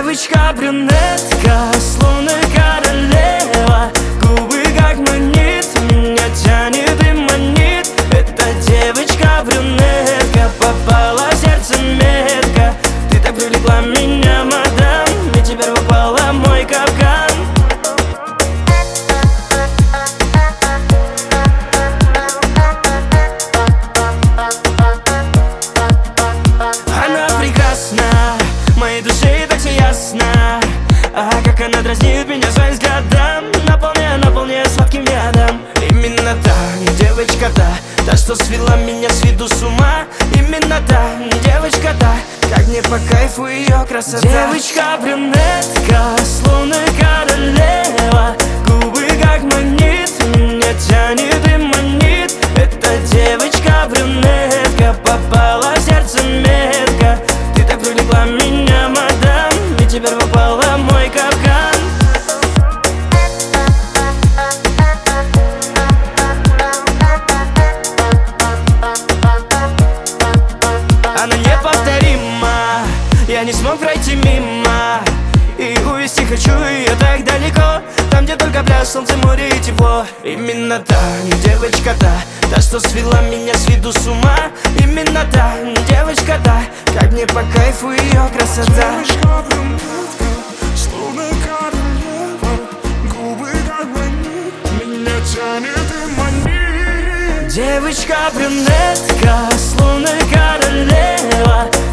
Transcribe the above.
Девочка-брюнетка, словно королева, губы как магнит, меня тянет и манит. Эта девочка-брюнетка попала в сердце метко. Ты так привлекла меня, мадам, и теперь попала в мой капкан. Она прекрасна, моей душе и так все ясно. А как она дразнит меня своим взглядом, наполняя сладким ядом. Именно та девочка, та, что свела меня с виду с ума. Именно та девочка, та, как мне по кайфу ее красота. Девочка-брюнетка, словно королева, губы как магнит, меня тянет и манит. Эта девочка-брюнетка попала в сердце метко. Ты так привлекла меня, мадам, и теперь попала в мой капкан. Она неповторима, я не смог пройти мимо. И увести хочу ее так далеко, там, где только пляж, солнце, море и тепло. Именно та девочка, та, что свела меня с виду с ума. Именно та девочка, та, как мне по кайфу ее красота. Девочка-брюнетка, словно королева, губы как магнит, меня тянет и манит. Девочка-брюнетка, словно королева,